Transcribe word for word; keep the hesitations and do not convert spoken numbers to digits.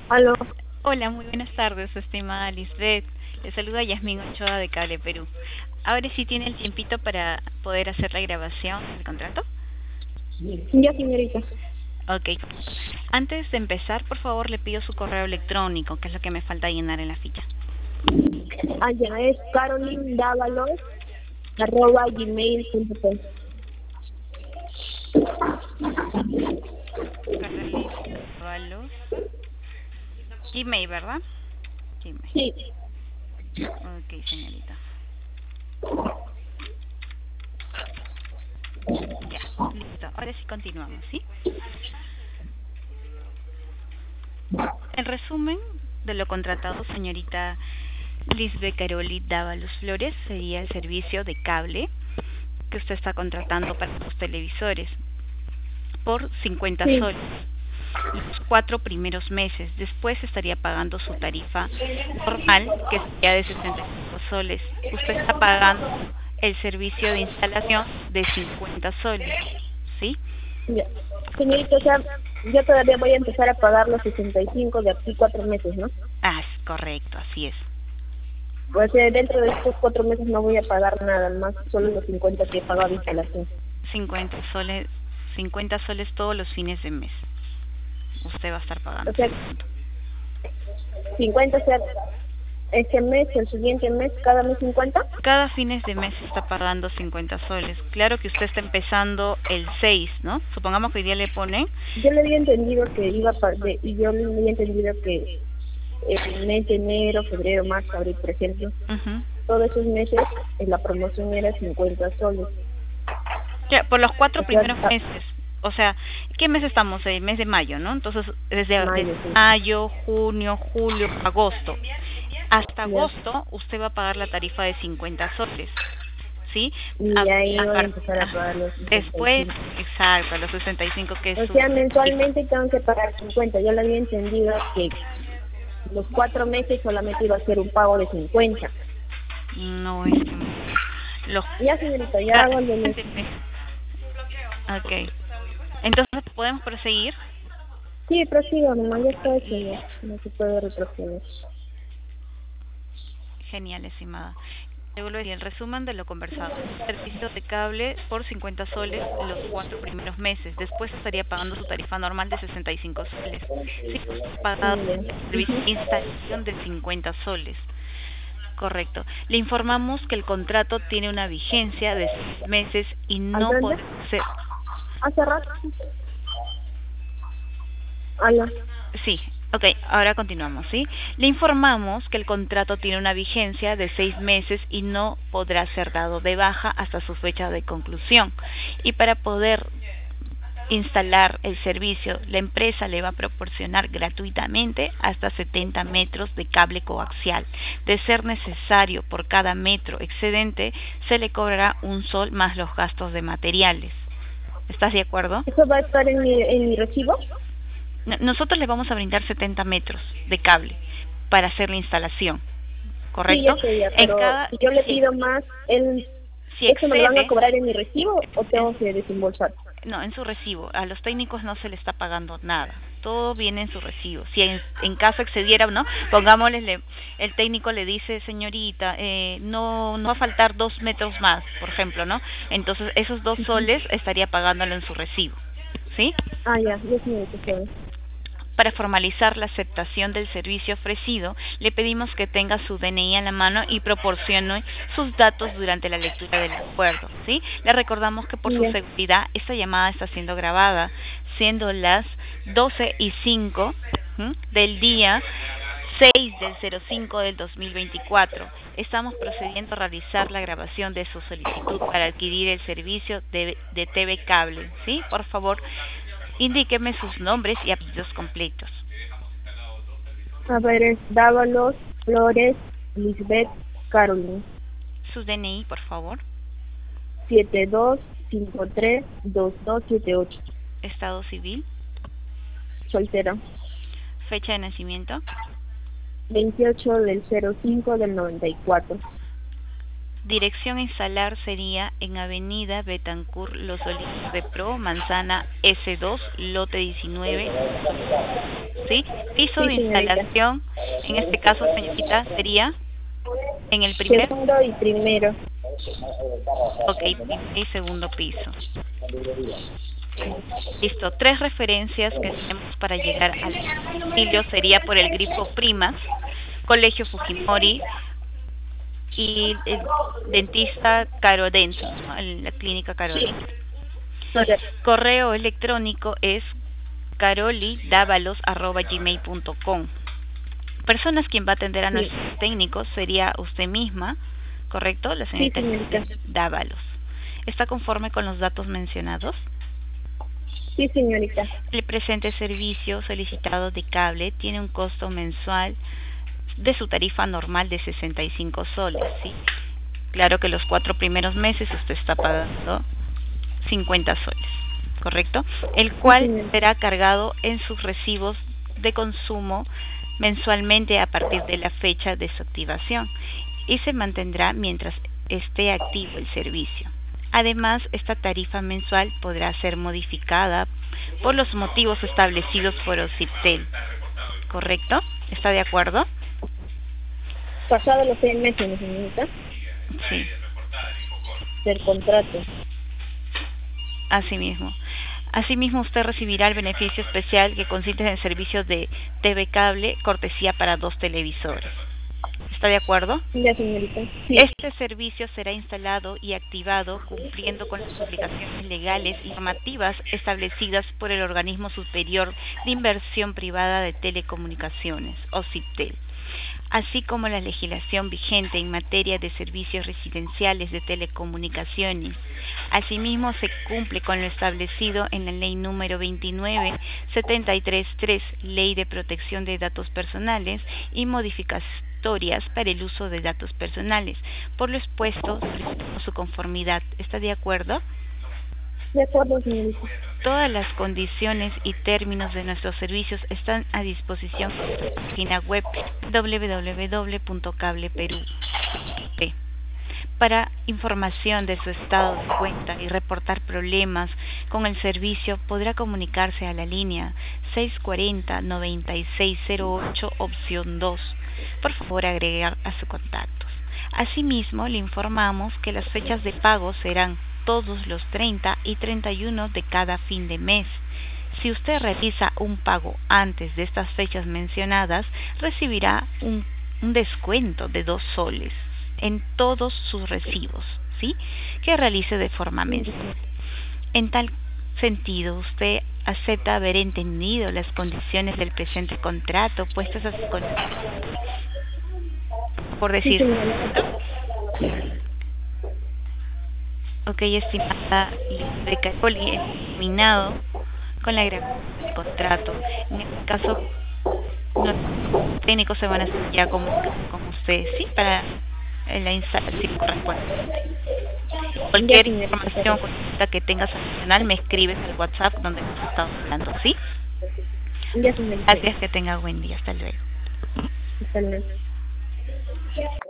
Aló. Hola, muy buenas tardes, estimada Lisbeth. Le saluda Yasmín Ochoa de Cable Perú. Ahora sí tiene el tiempito para poder hacer la grabación del contrato. Ya, señorita. Ok. Antes de empezar, por favor, le pido su correo electrónico, que es lo que me falta llenar en la ficha. Ah, ya, es Carolyn Dávalos, arroba gmail punto com. Carolina Valos. Gmail, ¿verdad? Gmail. Sí. Ok, señorita. Ya, listo. Ahora sí continuamos, ¿sí? En resumen de lo contratado, señorita Lisbeth Caroli Dávalos Flores, sería el servicio de cable que usted está contratando para sus televisores por cincuenta Sí. soles los cuatro primeros meses. Después estaría pagando su tarifa normal, que sería de sesenta y cinco soles. Usted está pagando el servicio de instalación de cincuenta soles, ¿sí? Ya. Señorita, o sea, yo todavía voy a empezar a pagar los sesenta y cinco de aquí cuatro meses, ¿no? Ah, es correcto, así es. O sea, dentro de estos cuatro meses no voy a pagar nada más, solo los cincuenta que he pagado de instalación. cincuenta soles, cincuenta soles todos los fines de mes. Usted va a estar O pagando sea, ese monto. cincuenta, o sea, este mes, el siguiente mes, cada mes cincuenta. Cada fines de mes está pagando cincuenta soles. Claro que usted está empezando el seis, ¿no? Supongamos que hoy día le ponen. Yo le había entendido que iba a pa- de, y yo le había entendido que el mes de enero, febrero, marzo, abril, por ejemplo, Uh-huh. todos esos meses eh, la promoción era cincuenta soles. Ya, por los cuatro O sea, primeros a meses. O sea, ¿qué mes estamos? El mes de mayo, ¿no? Entonces, desde, desde mayo, sí. mayo, junio, julio, agosto. Hasta Ya. agosto usted va a pagar la tarifa de cincuenta soles. ¿Sí? Y A, ahí a voy a par- empezar a ah, pagar los sesenta y después, cinco exacto, los sesenta y cinco que es O su sea, tarifa. mensualmente tengo que pagar cincuenta. Yo le había entendido que los cuatro meses solamente iba a ser un pago de cincuenta. No es los Ya, señorita, ya ca- hago el de... Ok. Entonces, ¿podemos proseguir? Sí, prosigo, nomás ya está hecho ya. No se puede retroceder. Genial, estimada. Le vuelvo a decir el resumen de lo conversado. Servicio de cable por cincuenta soles los cuatro primeros meses. Después estaría pagando su tarifa normal de sesenta y cinco soles. Sí, pagado Sí, ya. el servicio de instalación de cincuenta soles. Correcto. Le informamos que el contrato tiene una vigencia de seis meses y ¿A no dónde? puede ser. Hace rato. Aló. Sí, ok, ahora continuamos, ¿sí? Le informamos que el contrato tiene una vigencia de seis meses y no podrá ser dado de baja hasta su fecha de conclusión. Y para poder instalar el servicio, la empresa le va a proporcionar gratuitamente hasta setenta metros de cable coaxial. De ser necesario, por cada metro excedente, se le cobrará un sol más los gastos de materiales. ¿Estás de acuerdo? ¿Eso va a estar en mi, en mi recibo? Nosotros le vamos a brindar setenta metros de cable para hacer la instalación, Sí, ya ¿correcto? sé, ya, En pero cada, si yo le si, pido más, él, si ¿eso me lo van a excede, cobrar en mi recibo o en tengo que desembolsar? no, en su recibo, a los técnicos no se le está pagando nada, todo viene en su recibo. Si en, en caso excediera, ¿no? Pongámosle, le, el técnico le dice, señorita, eh, no, no va a faltar dos metros más, por ejemplo, ¿no? Entonces esos dos Ujú. soles estaría pagándolo en su recibo, ¿sí? Ah, ya, ya señorita, sabe. Para formalizar la aceptación del servicio ofrecido, le pedimos que tenga su D N I a la mano y proporcione sus datos durante la lectura del acuerdo, ¿sí? Le recordamos que por su Ya, seguridad esta llamada está siendo grabada, siendo las doce y cinco ¿m? Del día seis del cero cinco del dos mil veinticuatro. Estamos procediendo a realizar la grabación de su solicitud para adquirir el servicio de, de T V Cable, ¿sí? Por favor, indíqueme sus nombres y apellidos completos. a ver, es Dávalos, Flores, Lisbeth, Carolyn, Su D N I, por favor. siete dos cinco tres dos dos siete ocho, Estado civil. soltera, Fecha de nacimiento. veintiocho del cero cinco del noventa y cuatro. Dirección a instalar sería en Avenida Betancourt, Los Olivos de Pro, Manzana S dos, lote diecinueve. ¿sí? Piso Sí, de señorita. instalación, en este caso, señorita, sería en el primer, Segundo y primero. ok, primer y segundo piso. Listo, tres referencias que tenemos para llegar al domicilio sería por el grifo Primas, Colegio Fujimori y el dentista Caro Dental, ¿no? La clínica Caro Sí. Dental. Correcto. Correo electrónico es carolidavalos arroba gmail punto com. Personas quien va a atender a Sí. nuestros técnicos sería usted misma, ¿correcto? La Sí, señorita señorita. Dávalos. ¿Está conforme con los datos mencionados? Sí, señorita. El presente servicio solicitado de cable tiene un costo mensual de su tarifa normal de sesenta y cinco soles, ¿sí? Claro que los cuatro primeros meses usted está pagando cincuenta soles, ¿correcto? El cual Sí, será cargado en sus recibos de consumo mensualmente a partir de la fecha de su activación y se mantendrá mientras esté activo el servicio. Además, esta tarifa mensual podrá ser modificada por los motivos establecidos por OCIPTEL, ¿correcto? ¿Está de acuerdo? Pasado los seis meses, ¿no, señorita? Sí, Del contrato. así mismo. Asimismo, usted recibirá el beneficio especial que consiste en el servicio de T V cable cortesía para dos televisores. ¿Está de acuerdo? Ya, señorita. Sí. Este servicio será instalado y activado cumpliendo con las obligaciones legales y normativas establecidas por el Organismo Superior de Inversión Privada de Telecomunicaciones, OCIPTEL, así como la legislación vigente en materia de servicios residenciales de telecomunicaciones. Asimismo, se cumple con lo establecido en la Ley número veintinueve setenta y tres tres, Ley de Protección de Datos Personales y modificatorias para el uso de datos personales. Por lo expuesto, solicitamos su conformidad. ¿Está de acuerdo? De acuerdo, señorita. Todas las condiciones y términos de nuestros servicios están a disposición en nuestra página web doble u doble u doble u punto cable perú punto pe. Para información de su estado de cuenta y reportar problemas con el servicio, podrá comunicarse a la línea seis cuatro cero, nueve seis cero ocho, opción dos. Por favor, agregar a sus contactos. Asimismo, le informamos que las fechas de pago serán todos los treinta y treinta y uno de cada fin de mes. Si usted realiza un pago antes de estas fechas mencionadas, recibirá un, un descuento de dos soles en todos sus recibos, ¿sí?, que realice de forma mensual. En tal sentido, usted acepta haber entendido las condiciones del presente contrato puestas a su conocimiento. Por decir, sí, señorita. ok, estimada de Caroli, terminado con la grabación del contrato. En este caso, los técnicos se van a hacer ya comunicar con ustedes, ¿sí?, para la instalación correspondiente. Cualquier información que tengas adicional me escribes al WhatsApp donde hemos estado hablando, ¿sí? Ya, señorita. Gracias, que tenga buen día. Hasta luego. Hasta luego.